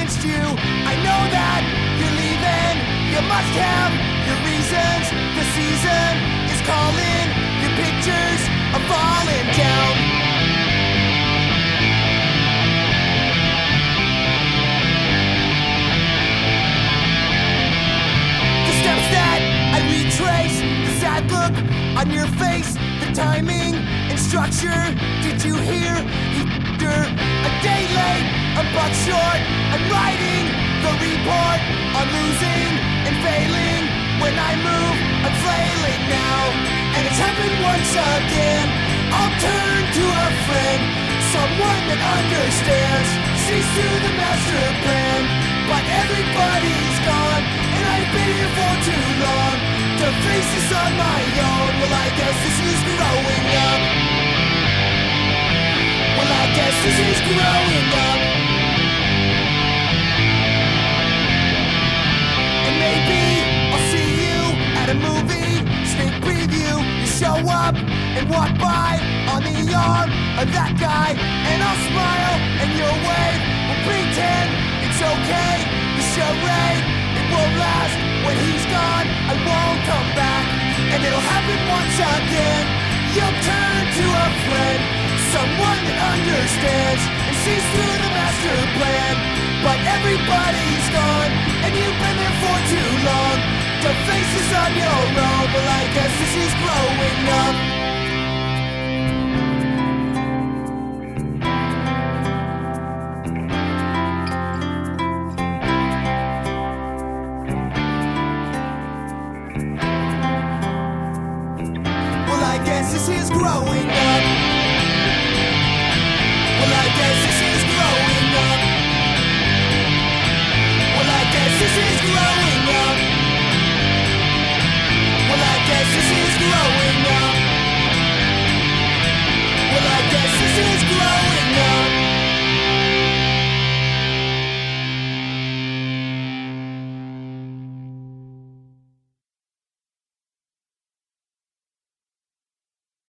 against you. I know that you're leaving. You must have your reasons. The season is calling. Your pictures are falling down. The steps that I retrace, the sad look on your face, the timing and structure. Did you hear? A day late, a buck short. I'm writing the report on losing and failing. When I move, I'm flailing now, and it's happened once again. I'll turn to a friend, someone that understands, sees through the master plan. But everybody's gone, and I've been here for too long to face this on my own. Well, I guess this is growing up. Well, I guess this is growing up. And maybe I'll see you at a movie, sneak preview. You show up and walk by on the arm of that guy, and I'll smile and you'll wave. We'll pretend it's okay. The charade, it won't last. When he's gone, I won't come back, and it'll happen once again. You'll turn to a friend, someone that understands and sees through the master plan. But everybody's gone, and you've been there for too long to face this on your own. Well, I guess this is growing up.